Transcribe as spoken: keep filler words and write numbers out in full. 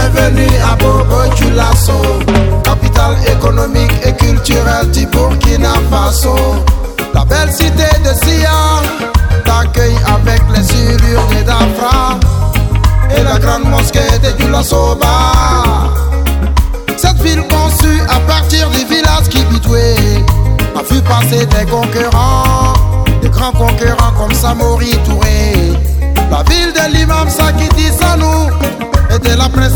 Bienvenue à Bobo Dioulasso, capitale économique et culturelle du Burkina Faso. La belle cité de Sia t'accueille avec les surures des Dafra et la grande mosquée de Dioulasso-Ba. Cette ville conçue à partir du village Kibitoué a vu passer des concurrents, des grands concurrents comme Samori Touré. La ville de l'imam Sakiti Sanou était la princesse